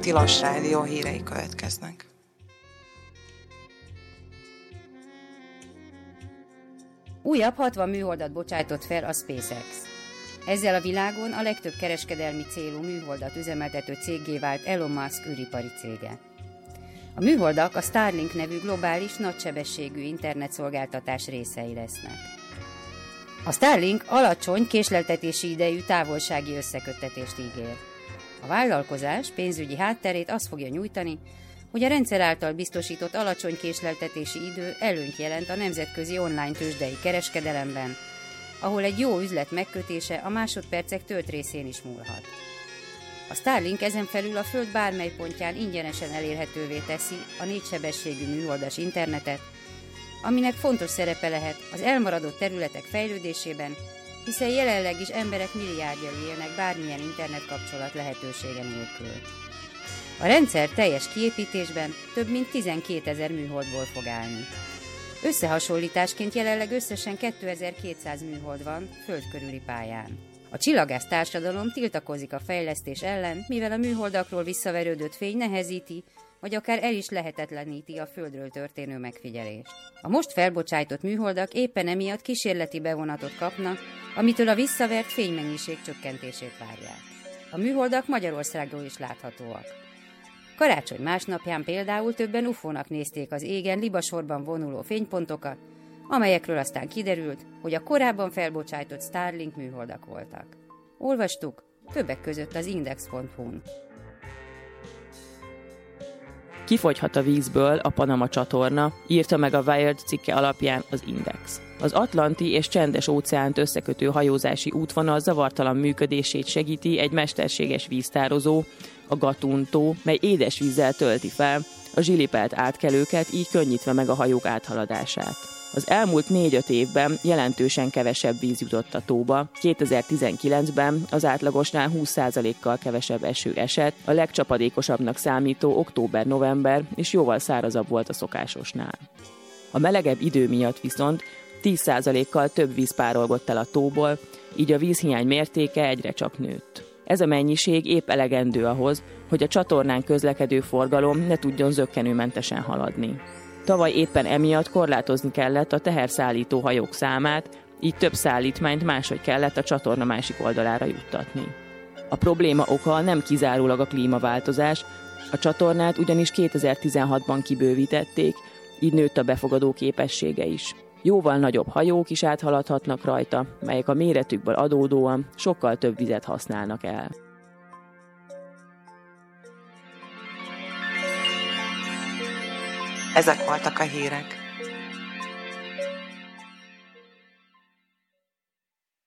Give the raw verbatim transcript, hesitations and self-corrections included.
Tilos Rádió hírei következnek. Újabb hatvan műholdat bocsájtott fel a SpaceX. Ezzel a világon a legtöbb kereskedelmi célú műholdat üzemeltető céggé vált Elon Musk űripari cége. A műholdak a Starlink nevű globális, nagysebességű internetszolgáltatás részei lesznek. A Starlink alacsony késleltetési idejű távolsági összeköttetést ígér. A vállalkozás pénzügyi hátterét azt fogja nyújtani, hogy a rendszer által biztosított alacsony késleltetési idő előnyt jelent a nemzetközi online tőzsdei kereskedelemben, ahol egy jó üzlet megkötése a másodpercek tölt részén is múlhat. A Starlink ezen felül a Föld bármely pontján ingyenesen elérhetővé teszi a négysebességű műholdas internetet, aminek fontos szerepe lehet az elmaradott területek fejlődésében, hiszen jelenleg is emberek milliárdjai élnek bármilyen internetkapcsolat lehetősége nélkül. A rendszer teljes kiépítésben több mint tizenkétezer műholdból fog állni. Összehasonlításként jelenleg összesen kétezer-kétszáz műhold van Föld körüli pályán. A csillagász társadalom tiltakozik a fejlesztés ellen, mivel a műholdakról visszaverődött fény nehezíti, vagy akár el is lehetetleníti a Földről történő megfigyelést. A most felbocsájtott műholdak éppen emiatt kísérleti bevonatot kapnak, amitől a visszavert fénymennyiség csökkentését várják. A műholdak Magyarországról is láthatóak. Karácsony másnapján például többen ufónak nézték az égen libasorban vonuló fénypontokat, amelyekről aztán kiderült, hogy a korábban felbocsájtott Starlink műholdak voltak. Olvastuk, többek között az index pont hu-n. Kifogyhat a vízből a Panama csatorna, írta meg a Wired cikke alapján az Index. Az Atlanti és Csendes óceánt összekötő hajózási útvonal zavartalan működését segíti egy mesterséges víztározó, a Gatun-tó, mely édesvízzel tölti fel a zsilipelt átkelőket, így könnyítve meg a hajók áthaladását. Az elmúlt négy-öt évben jelentősen kevesebb víz jutott a tóba. kétezer-tizenkilencben az átlagosnál húsz százalékkal kevesebb eső esett, a legcsapadékosabbnak számító október-november és jóval szárazabb volt a szokásosnál. A melegebb idő miatt viszont tíz százalékkal több víz párolgott el a tóból, így a vízhiány mértéke egyre csak nőtt. Ez a mennyiség épp elegendő ahhoz, hogy a csatornán közlekedő forgalom ne tudjon zökkenőmentesen haladni. Tavaly éppen emiatt korlátozni kellett a teherszállító hajók számát, így több szállítmányt máshogy kellett a csatorna másik oldalára juttatni. A probléma oka nem kizárólag a klímaváltozás, a csatornát ugyanis kétezer-tizenhatban kibővítették, így nőtt a befogadó képessége is. Jóval nagyobb hajók is áthaladhatnak rajta, melyek a méretükből adódóan sokkal több vizet használnak el. Ezek voltak a hírek.